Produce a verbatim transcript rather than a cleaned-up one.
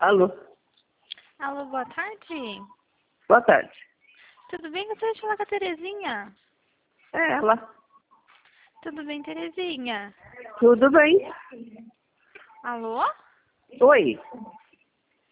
Alô? Alô, boa tarde. Boa tarde. Tudo bem? Gostaria de falar com a Terezinha. É ela. Tudo bem, Terezinha? Tudo bem? Alô? Oi.